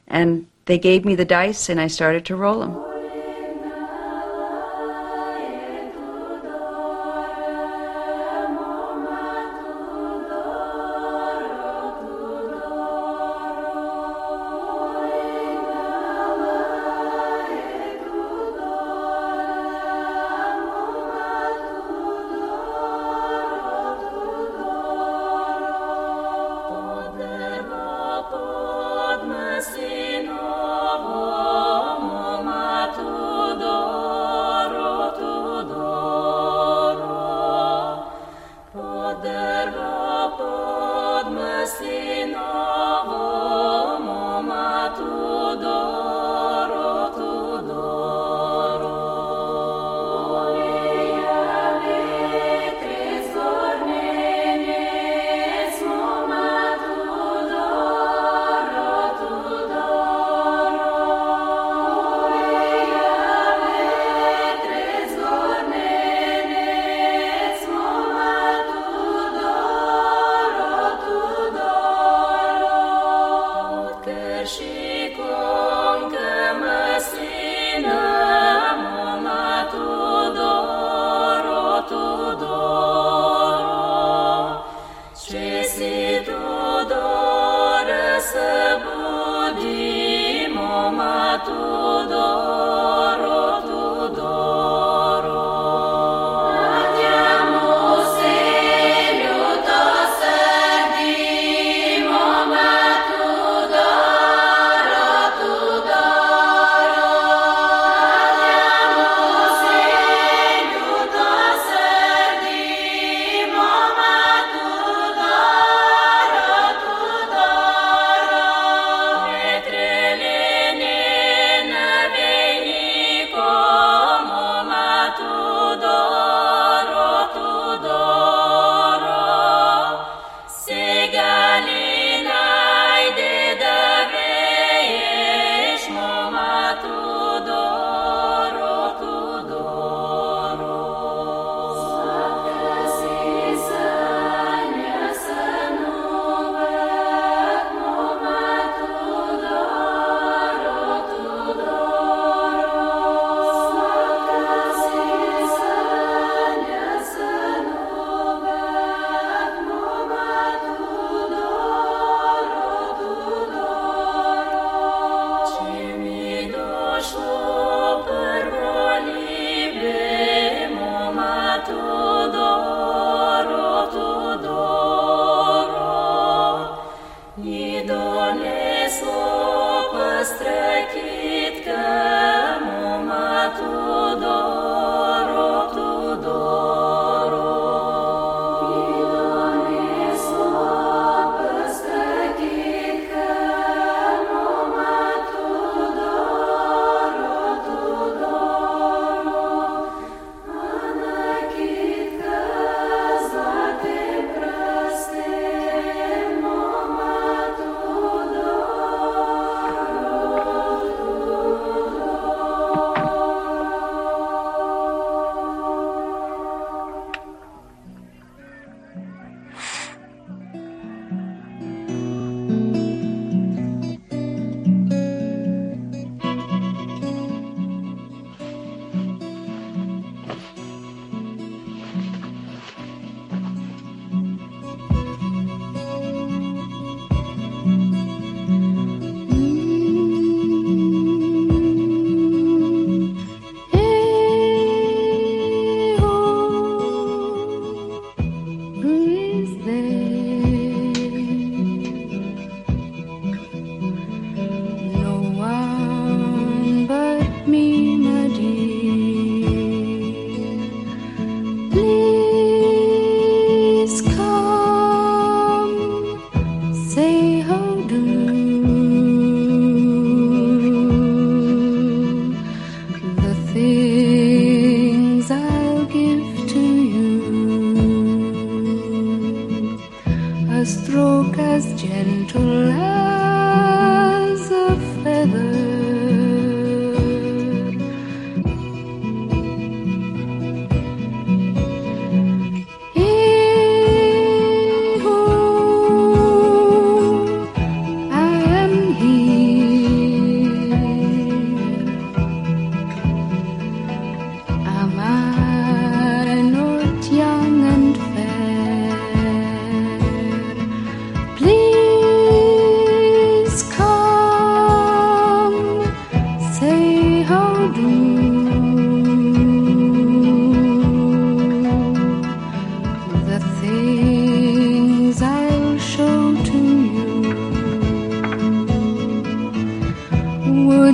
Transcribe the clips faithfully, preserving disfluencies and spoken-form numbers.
And they gave me the dice, and I started to roll them.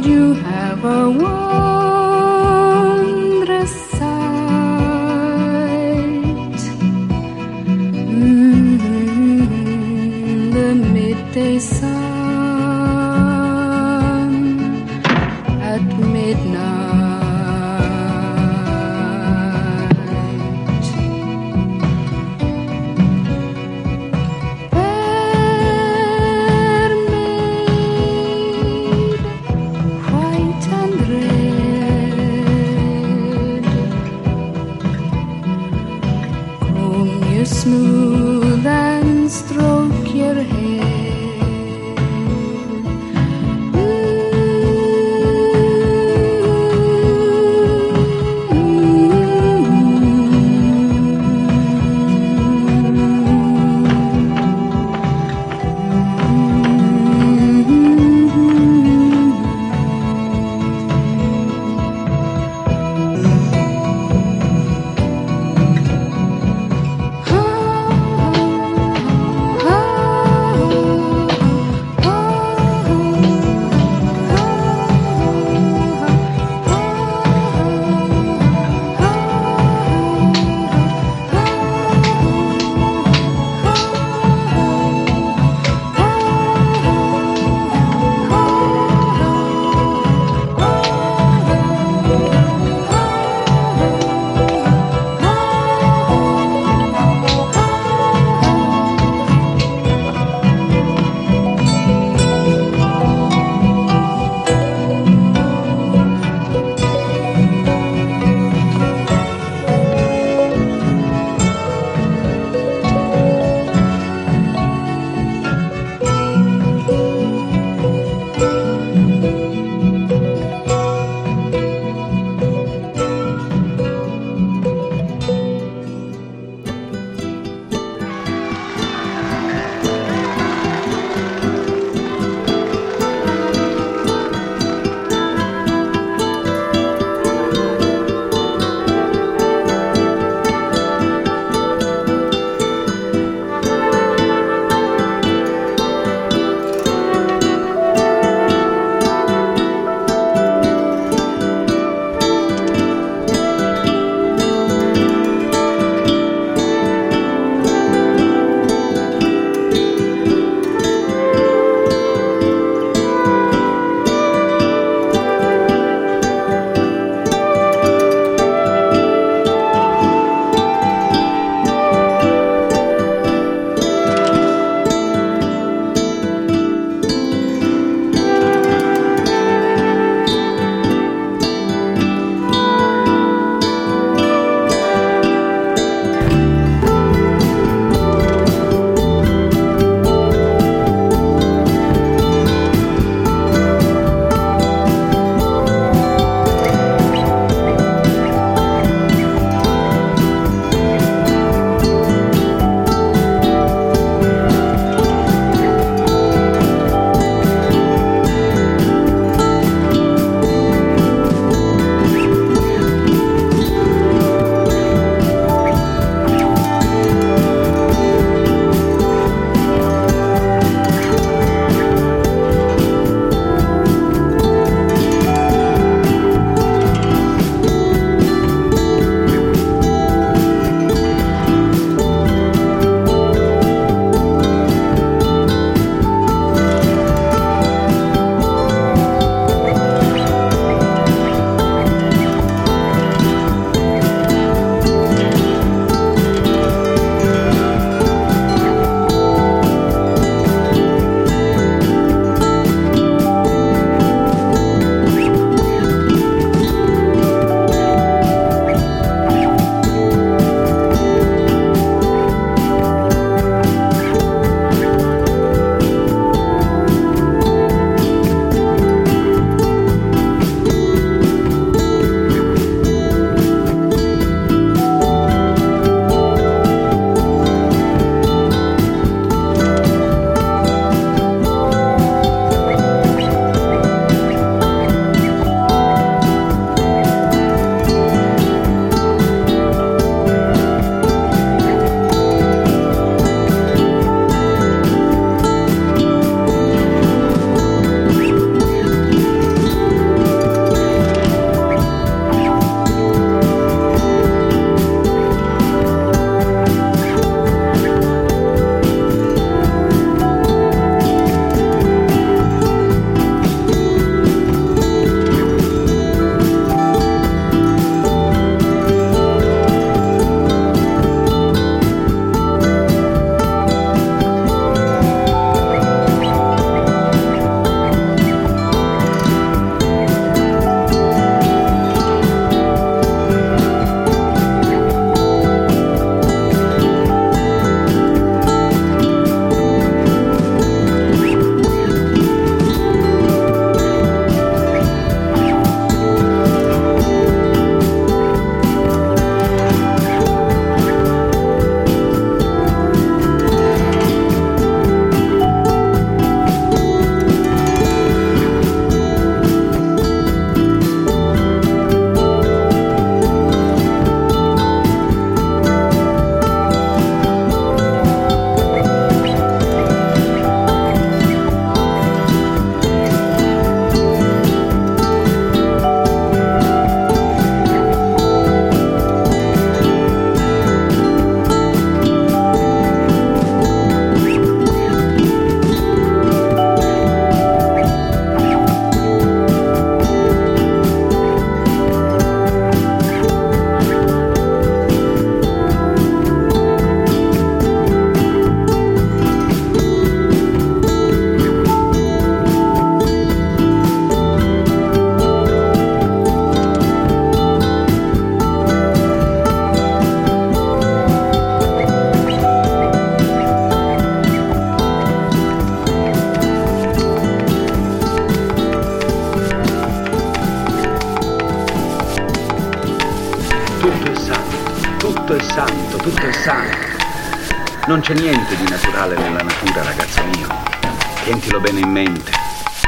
you have a wondrous sight. Mm, the midday sun at midnight. Fair maid, white and red, tutto è santo, tutto è santo. Non c'è niente di naturale nella natura, ragazzo mio. Tientilo bene in mente.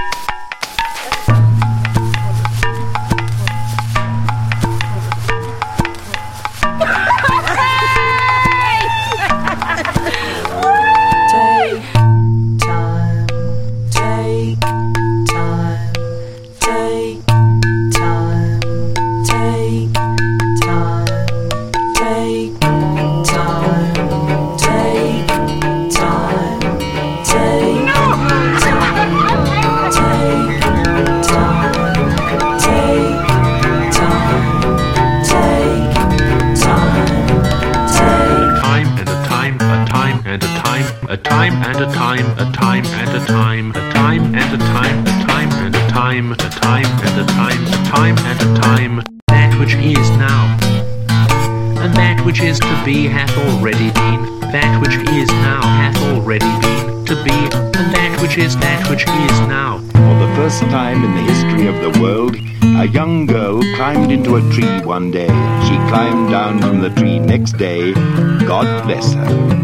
A time and a time, a time and a time, a time and a time, a time and a time, a time and a time, a time and a time. That which is now, and that which is to be hath already been. That which is now hath already been to be, and that which is that which is now. For the first time in the history of the world, a young girl climbed into a tree one day. She climbed down from the tree next day. God bless her.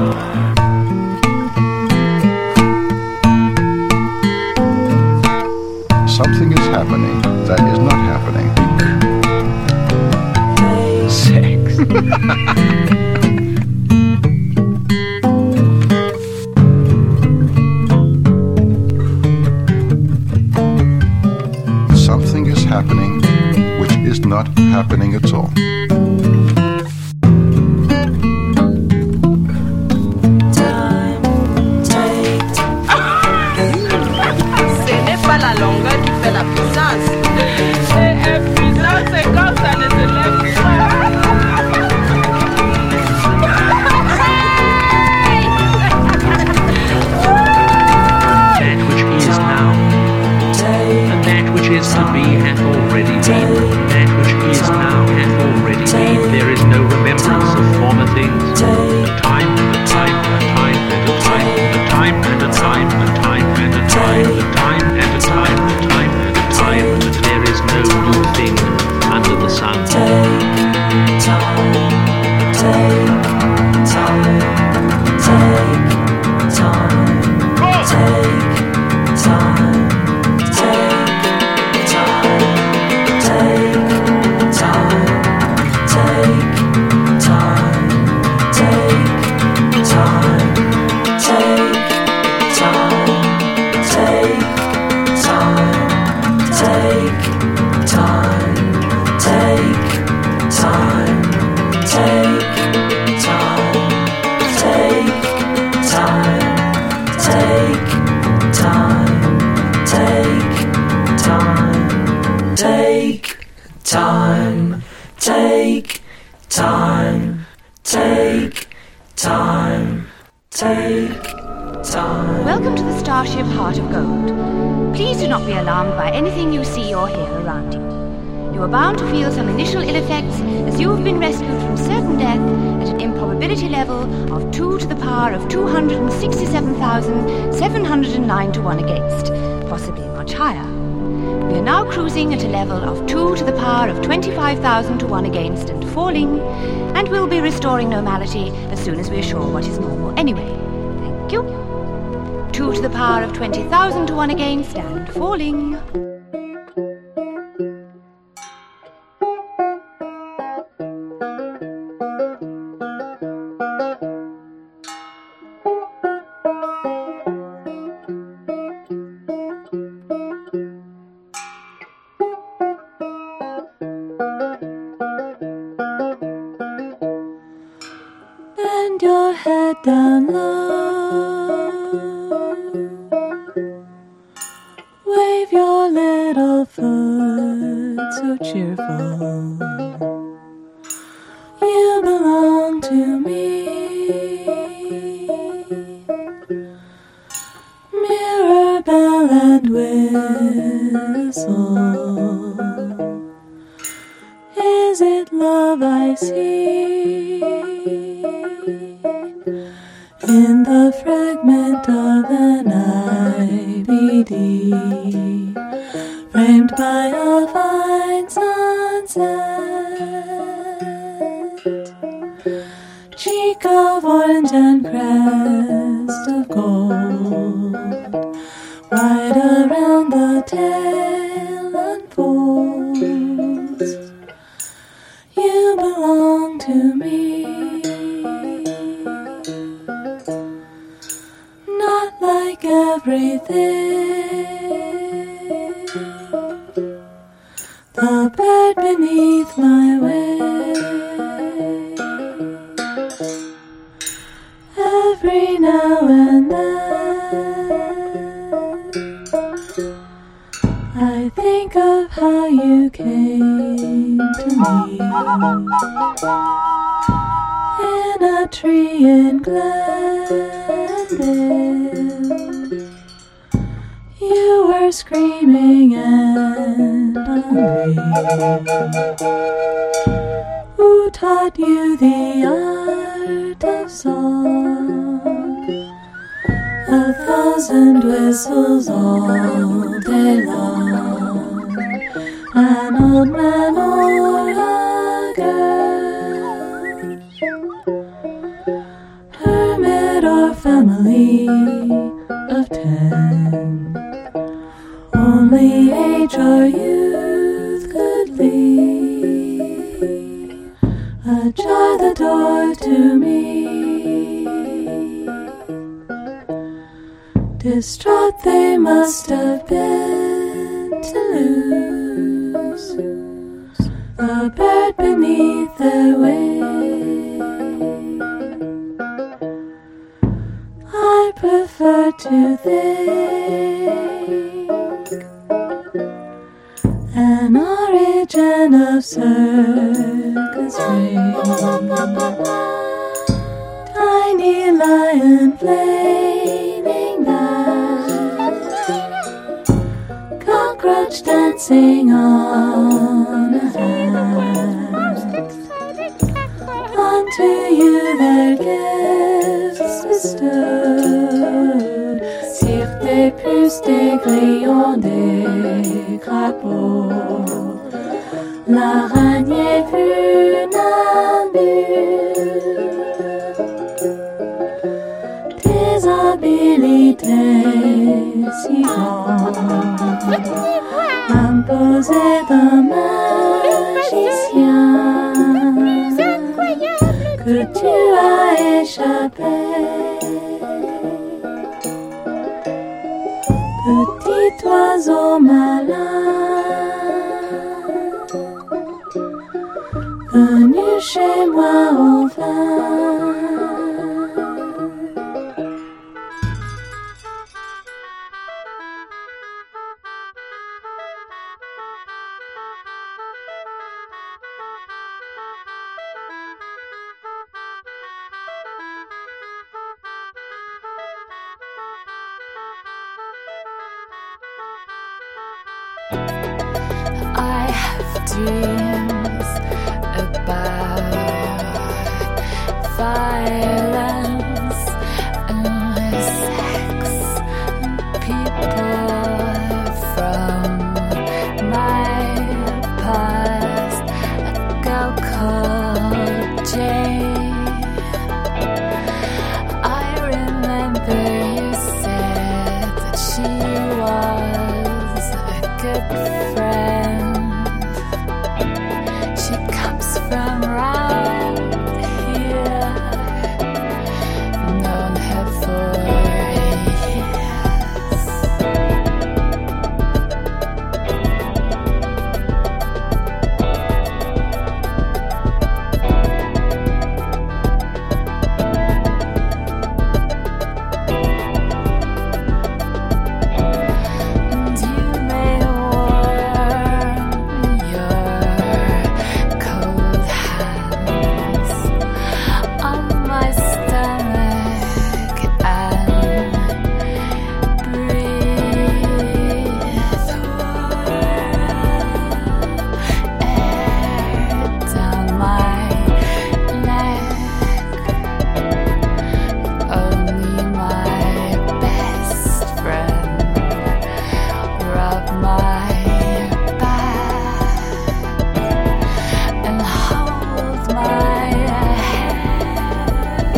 Something is happening that is not happening. Sex. Something is happening which is not happening at all. Welcome to the Starship Heart of Gold. Please do not be alarmed by anything you see or hear around you. You are bound to feel some initial ill effects as you have been rescued from certain death at an improbability level of two to the power of two hundred sixty-seven thousand seven hundred nine to one against, possibly much higher. We are now cruising at a level of two to the power of twenty-five thousand to one against and falling, and we'll be restoring normality as soon as we are sure what is normal anyway. Thank you. two to the power of twenty thousand to one against and falling. Bend your head down low. Wave your little foot so cheerful. You belong to me. Mirabelle and whistle. Is it love I see? In the fragment of an I B D, framed by a fine sunset. streak of orange and crest of gold, right around the tail unfolds. You belong to me, not like everything. The bird beneath my wing. Every now and then I think of how you came to me in a tree in Glendale. You were screaming and hungry. Who taught you the art of song? A thousand whistles all day long. An old man or a girl, hermit or family of ten, only age or youth could leave ajar the door to me. Distraught they must have been to lose the bird beneath their wing. I prefer to think an origin of circus ring. Tiny lion flaming back, cockroach dancing on a hat. Unto you their gifts bestowed, sur des puces, des grillons, des crapauds, l'araignée funambule, tes habilités si grandes, imposées d'un magicien, que tu as échappé. Petit oiseau malin, venu chez moi enfin. I have dreams about violence and sex and people from my past. A girl called Jane. I remember you said that she was a good friend. She comes from round here, known her for years. And you may warm your cold hands on my stomach and breathe air down my neck. Only my best friend rub my back and hold my hand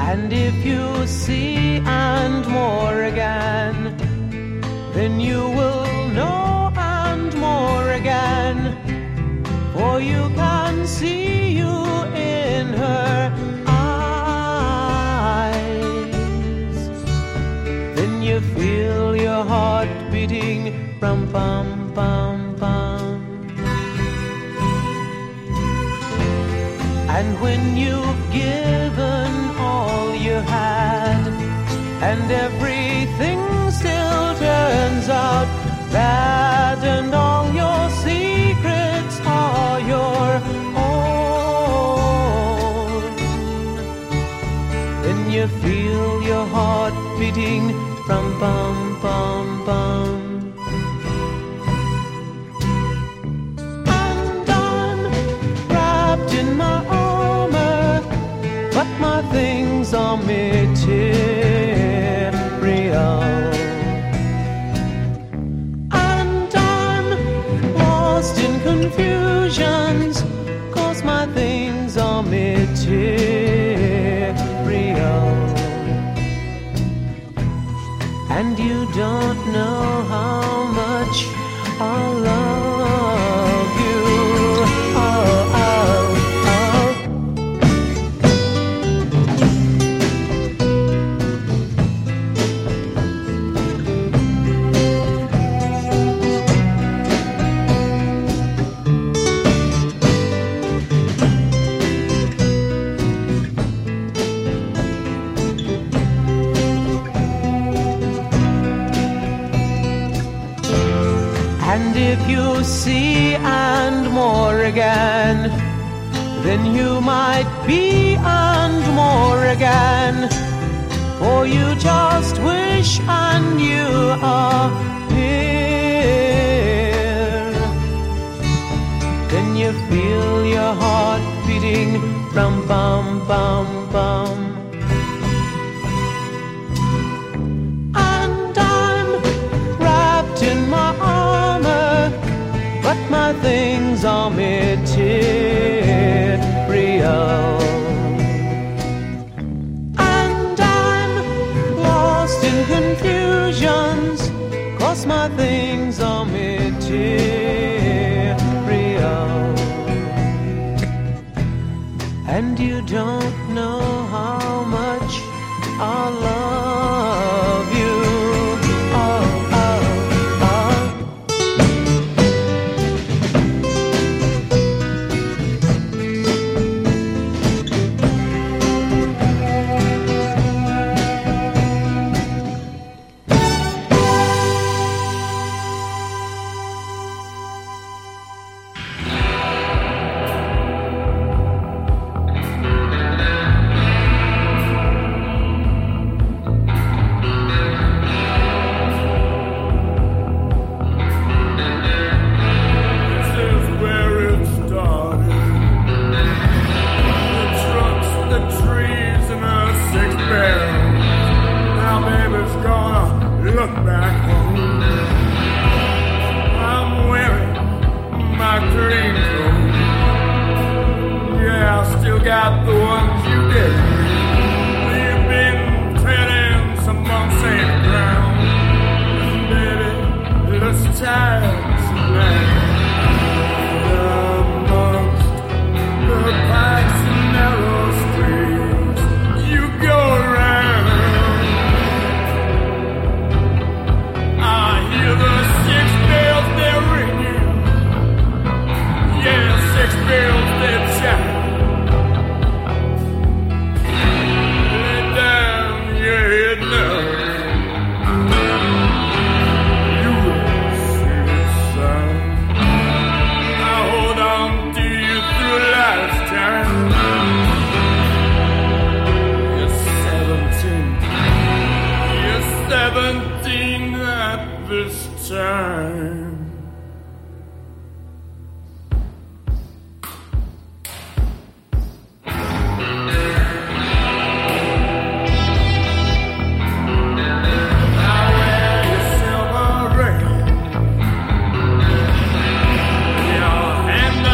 And if you see and more again, then you will know and more again, for you can see you in her eyes. Then you feel your heart beating, rum pum pum pum. And when you've given all you had, and everything still turns out bad, and all your secrets are your own, then you feel your heart beating, rum pum pum pum. And I'm wrapped in my armor, but my things are material. And I'm lost in confusions, 'cause my things are material. And you don't know how much I love you. Oh, oh, oh. And if you see and more again, then you might be and more again, for you just wish and you are here. Then you feel your heart beating, rum bum bum bum. And I'm wrapped in my armor, but my things are material. And I'm lost in confusions, 'cause my things are material. And you don't know how much I love you. Oh, oh, oh.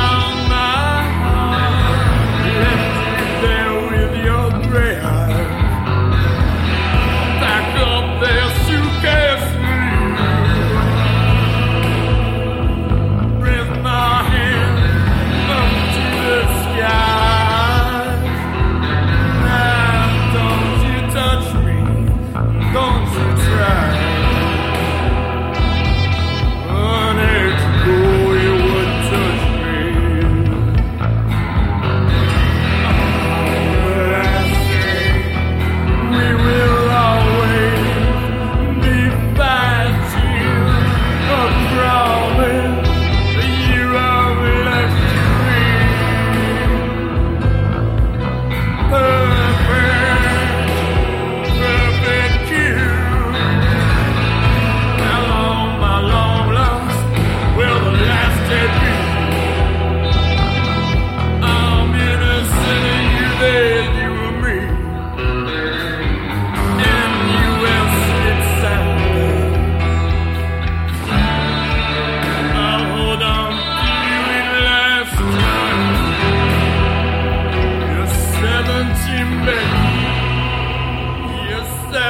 There with your gray eyes.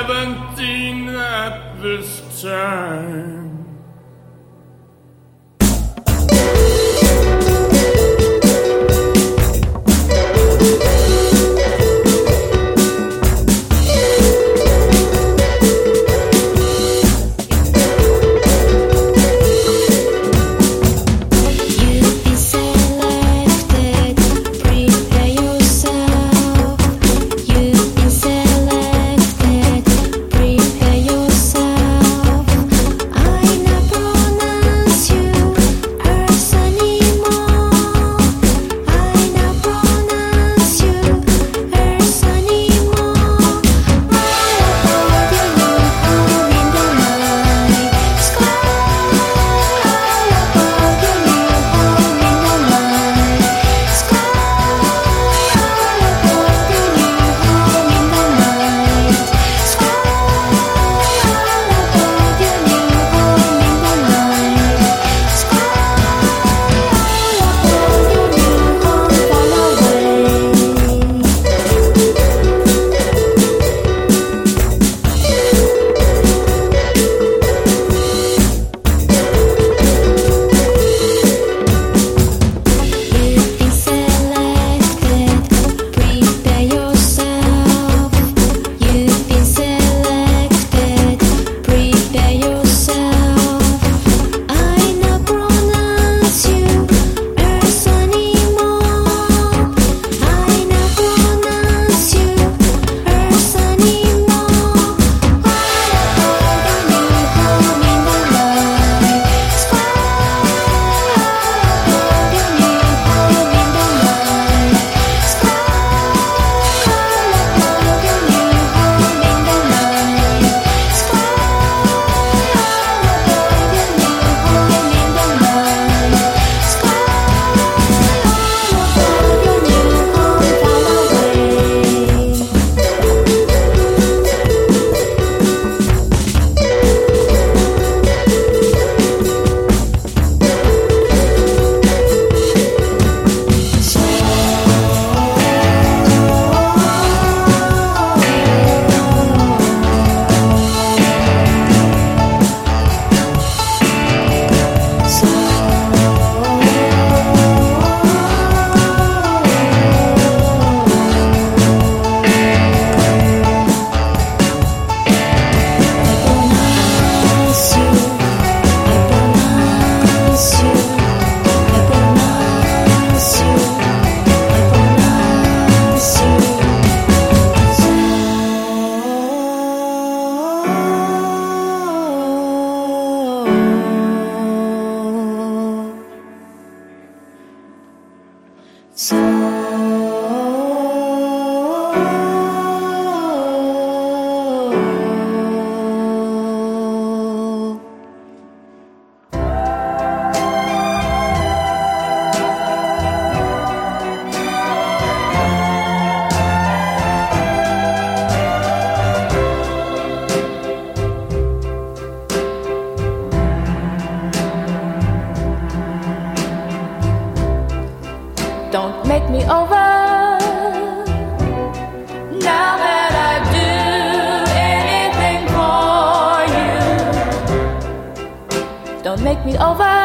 seventeen at this time. Don't make me over. Now that I do anything for you, don't make me over.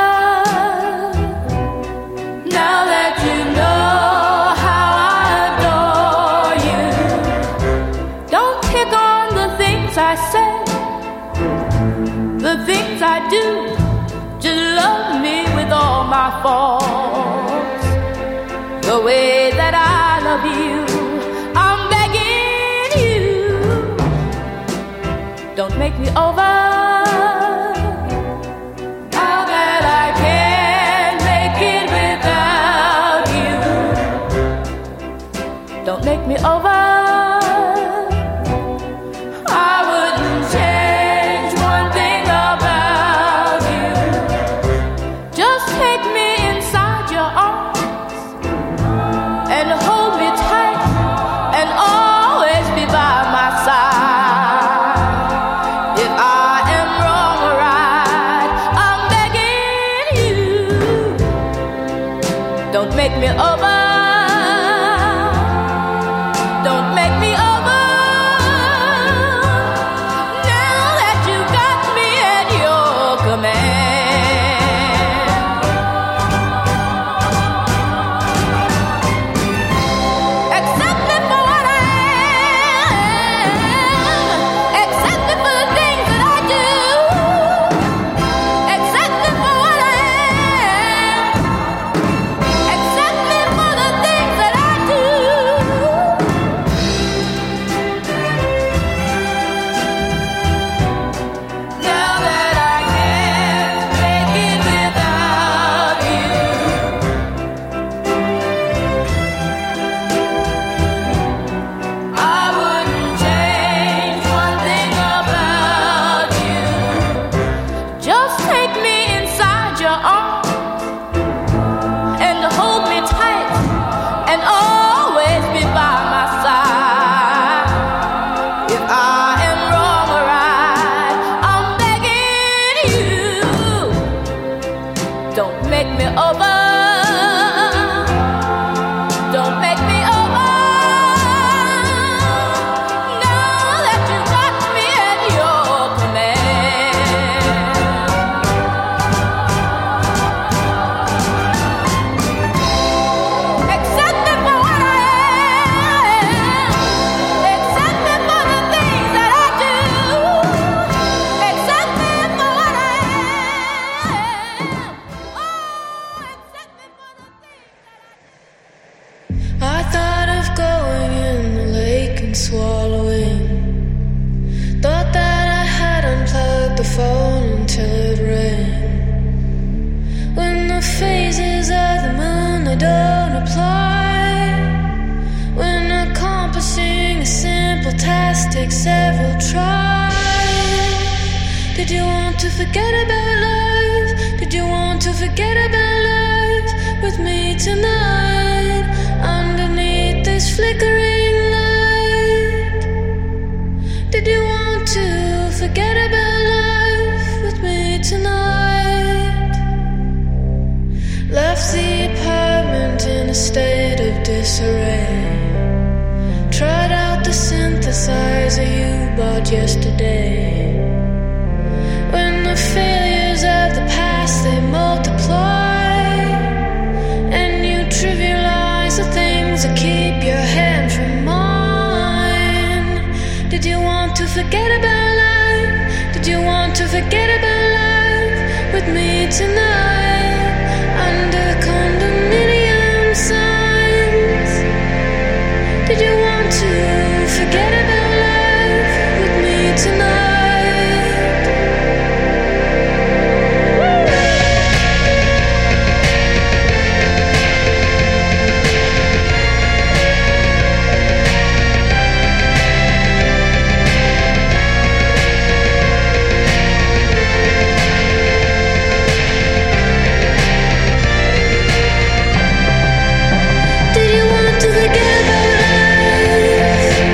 Now that you know how I adore you, don't pick on the things I say, the things I do. Just love me with all my faults, the way that I love you. I'm begging you, don't make me over. Now that I can't make it without you, don't make me over. I wouldn't change one thing about you. Just take me inside your arms and hold me tight and always be by my side. If I and swallowing. Thought that I had unplugged the phone until it rang. When the phases of the moon they don't apply. When accomplishing a simple task takes several tries. Did you want to forget about life? Did you want to forget about life with me tonight? Underneath this flickering light. Did you want to forget about life with me tonight? Left the apartment in a state of disarray. Tried out the synthesizer you bought yesterday. When the failures of the past they multiply, and you trivialize the things that keep your hand from mine. Did you want to forget about life? Did you want to forget about life with me tonight? Under condominium signs. Did you want to forget about life with me tonight? Did you want to forget about life?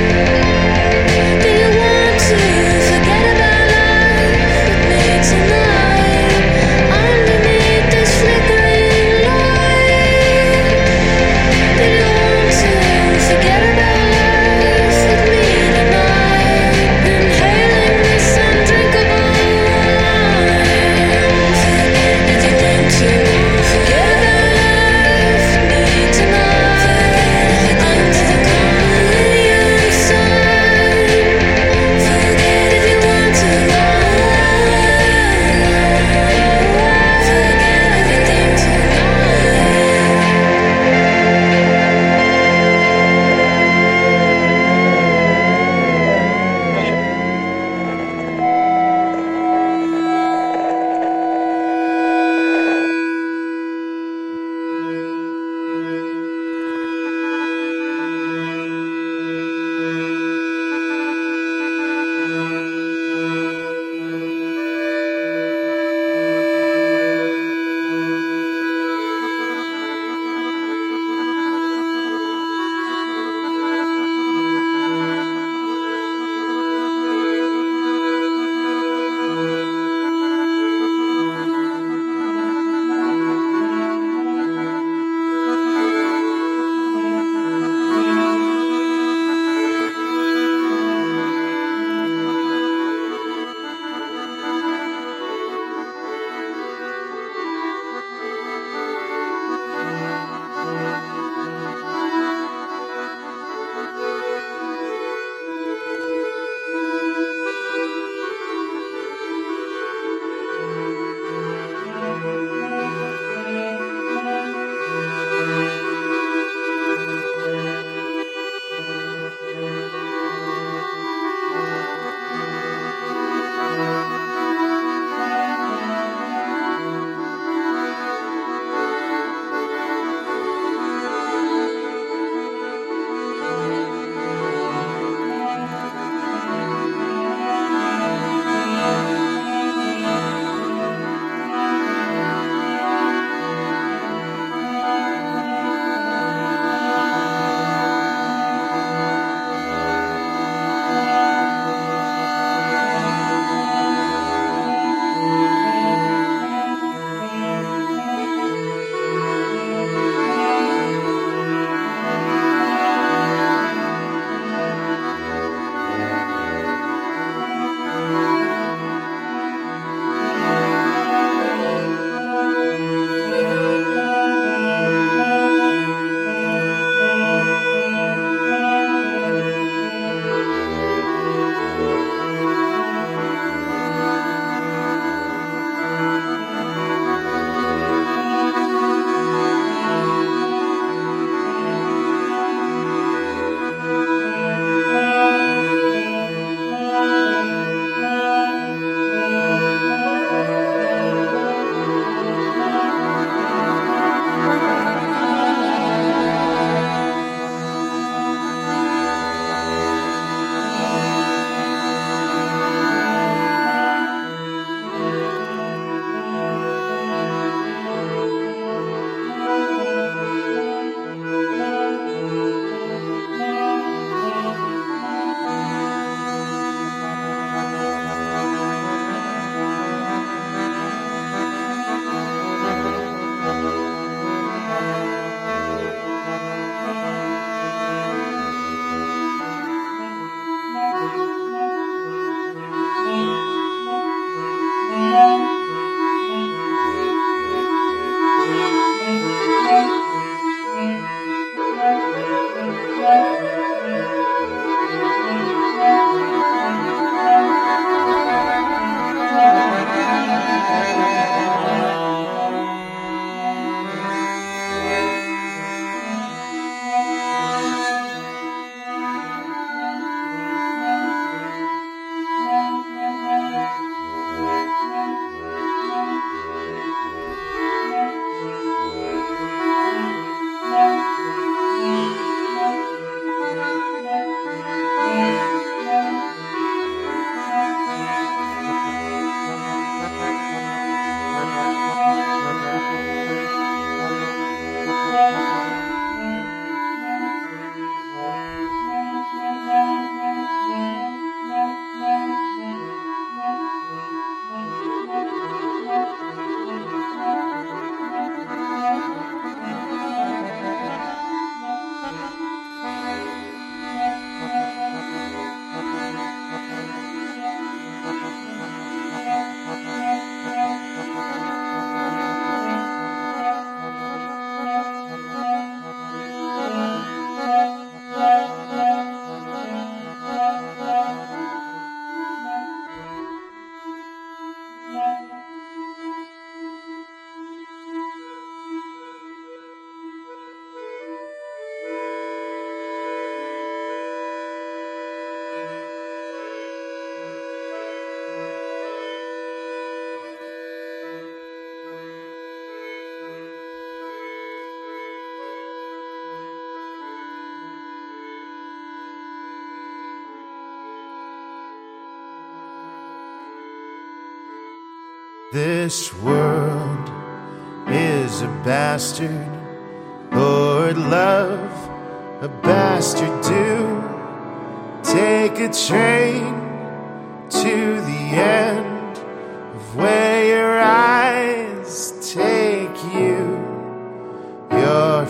This world is a bastard. Lord, love a bastard do. Take a train to the end of where your eyes take you. Your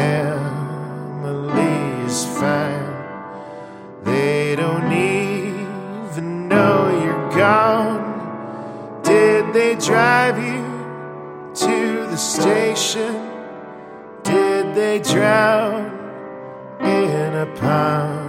family is fine. They don't even know you're gone. Did they drive you to the station? Did they drown in a pond?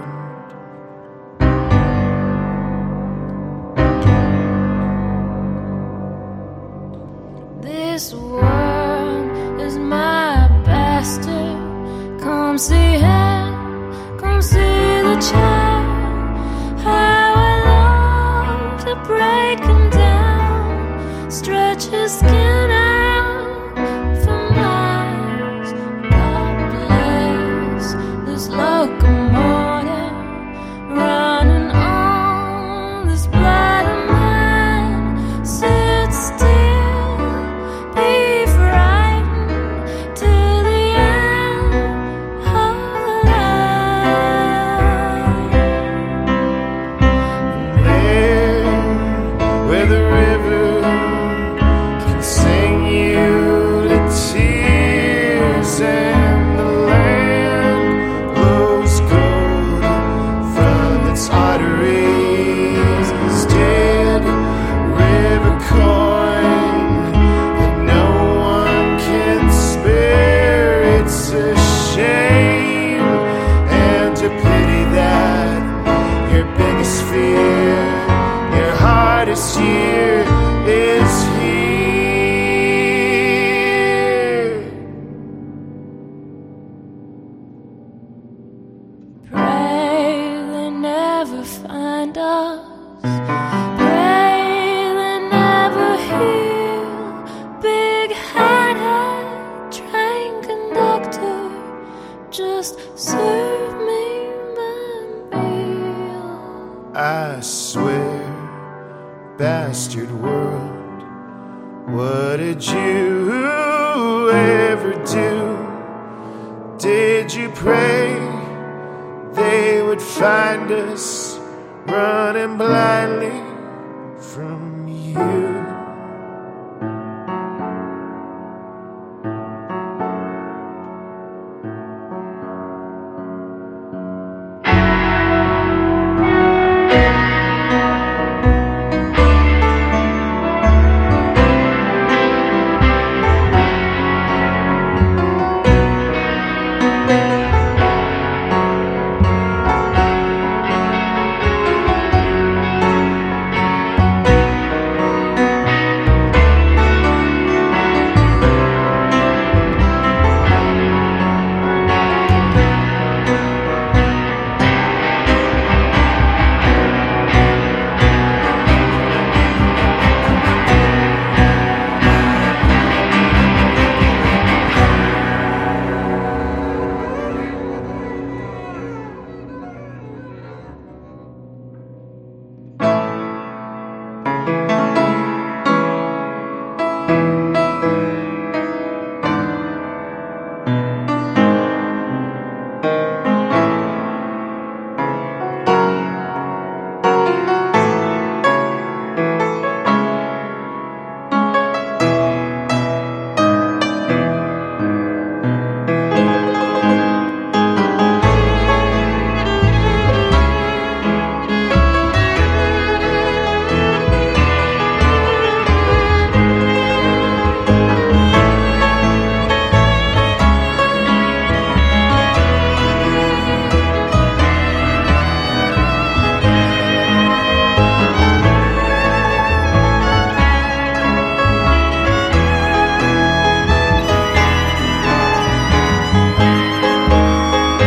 This world is my bastard. Come see him, come see the child. How I love to break him down, stretch his skin out for miles. God bless this locomotive running on this blood of mine. Sit still, be frightened till the end of the line. There, where the river can sing you to tears, and the land glows gold from its arteries. Dead river coin that no one can spare. It's a shame and a pity that your biggest fear, your hardest year is here. Pray they never find us. Pray they never heal. Big-headed train conductor, just serve me my meal. I swear, bastard world, what did you ever do? Did you pray they would find us running blindly from you?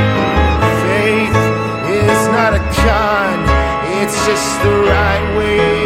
It's just the right way